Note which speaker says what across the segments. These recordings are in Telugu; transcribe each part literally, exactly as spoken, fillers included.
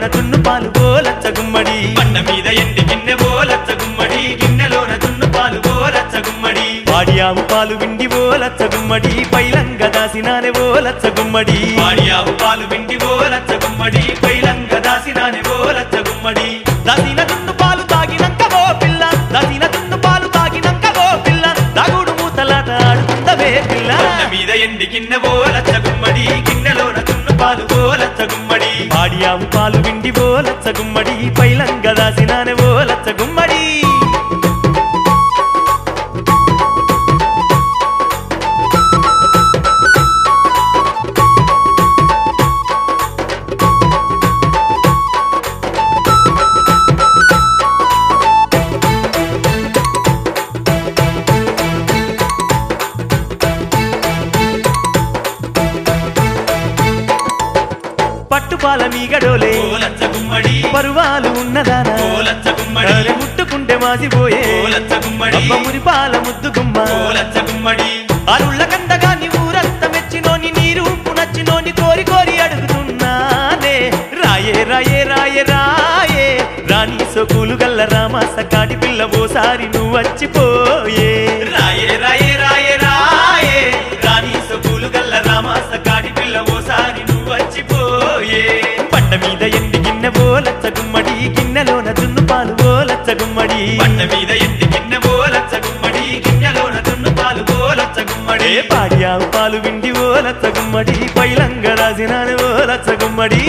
Speaker 1: తున్ను పాలు ఓ లచ్చ గుమ్మడి
Speaker 2: బండ మీద ఎండి గిన్నె ఓ లచ్చ గుమ్మడి గిన్నెలోన తున్ను పాలు ఓ లచ్చ గుమ్మడి
Speaker 1: వాడి ఆవు పాలు విండి ఓ లచ్చ గుమ్మడి పైలంగ దాసినానే ఓ లచ్చ గుమ్మడి
Speaker 2: వాడి ఆవు పాలు విండి ఓ లచ్చ గుమ్మడి పైలంగ దాసినానే ఓ లచ్చ గుమ్మడి
Speaker 1: దాసిన తున్ను పాలు తాగినంక ఓ పిల్ల దాసిన తున్ను పాలు తాగినంక ఓ పిల్ల దాగుడు మూతలాట ఆడుతుందవే పిల్ల
Speaker 2: బండ మీద ఎండి గిన్నె ఓ లచ్చ గుమ్మడి గిన్నెలోన తున్ను పాలు ఓ లచ్చ గుమ్మడి
Speaker 1: వాడి ఆవు పాలు విండి ఓ లచ్చ గుమ్మడి పైలంగ దాసినానే ఓ లచ్చ గుమ్మడి పట్టుపాల మీగడోలే
Speaker 2: ఓ లచ్చ గుమ్మడి
Speaker 1: పరువాలు ఉన్నదానా
Speaker 2: ఓ లచ్చ గుమ్మడి
Speaker 1: అరే ముట్టుకుంటే మాసిపోయే
Speaker 2: ఓ లచ్చ గుమ్మడి
Speaker 1: మురిపాల ముద్దు గుమ్మ
Speaker 2: ఓ లచ్చ గుమ్మడి
Speaker 1: అరుళ్ళ కందగాని ఊరంత మెచ్చినోని నీ రూపు నచ్చినోని కోరి కోరి అడుగుతున్నానే రాయే రాయే రాయే రాయే రాణి సొకులు గల్ల రామాస కాటి పిల్ల ఓసారి నువ్వు వచ్చిపోయే
Speaker 2: రాయే రాయే రాయే రాయే రాణి సొకులు గల్ల రామాస కాటి పిల్ల ఓసారి నువ్వు వచ్చిపోయే
Speaker 1: బండ మీద ఎండి గిన్నె ఓ లచ్చ గుమ్మడి గిన్నెలోన దున్ను పాలు ఓ లచ్చ గుమ్మడి
Speaker 2: బండ మీద ఎండి గిన్నె ఓ లచ్చ గుమ్మడి గిన్నెలోన దున్ను పాలు ఓ లచ్చ గుమ్మడి
Speaker 1: ఏ పాడి ఆవు పాలు విండి ఓ లచ్చ గుమ్మడి పైలంగ రాసినానే ఓ లచ్చ గుమ్మడి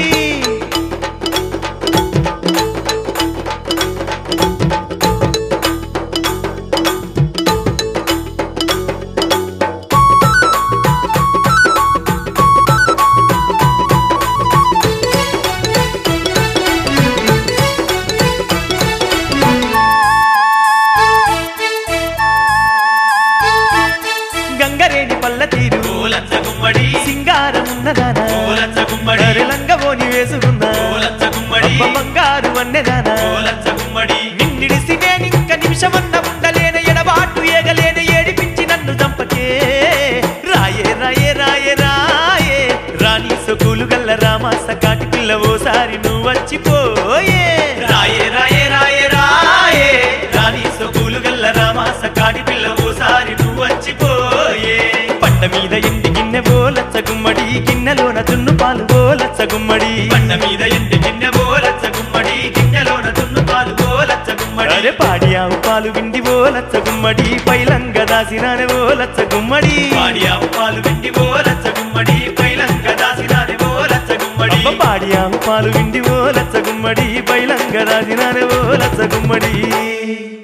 Speaker 1: గంగరేణి పల్ల తీరు
Speaker 2: ఓ లచ్చ గుమ్మడి
Speaker 1: సింగారం ఉన్నదానా
Speaker 2: ఓ లచ్చ గుమ్మడి
Speaker 1: లంగబోని వేసుకున్నా
Speaker 2: ఓ లచ్చ గుమ్మడి
Speaker 1: అబ్బ బంగారు వన్నెదానా
Speaker 2: ఓ లచ్చ గుమ్మడి
Speaker 1: నిన్నిడిసి నేనింక నిమిషమన్న ఉండలేన ఎడబాటు ఏగలేన ఏడిపించి నన్ను చంపకే రాయే రాయే రాయే రాయే రాణి సొకులు గల్ల రామాస కాటి పిల్ల ఓసారి నువ్వు వచ్చిపోయే
Speaker 2: రాయే రాయే రాయే రాయే రాణి సొకులు గల్ల రామాస కాటి పిల్ల ఓసారి నువ్వు వచ్చిపోయే
Speaker 1: బండ మీద ఎండి గిన్నె ఓ లచ్చ గుమ్మడి గిన్నెలోన దున్ను పాలు ఓ లచ్చ గుమ్మడి
Speaker 2: బండ మీద ఎండి గిన్నె ఓ లచ్చ గుమ్మడి గిన్నెలోన దున్ను పాలు ఓ లచ్చ గుమ్మడి
Speaker 1: అరే పాడి ఆవు పాలు విండి ఓ లచ్చ గుమ్మడి పైలంగ దాసినానే ఓ లచ్చ గుమ్మడి
Speaker 2: పాడి ఆవు పాలు విండి ఓ లచ్చ గుమ్మడి పైలంగ దాసినానే ఓ లచ్చ గుమ్మడి
Speaker 1: అబ్బ పాడి ఆవు పాలు విండి ఓ లచ్చ గుమ్మడి పైలంగ దాసినానే ఓ లచ్చ గుమ్మడి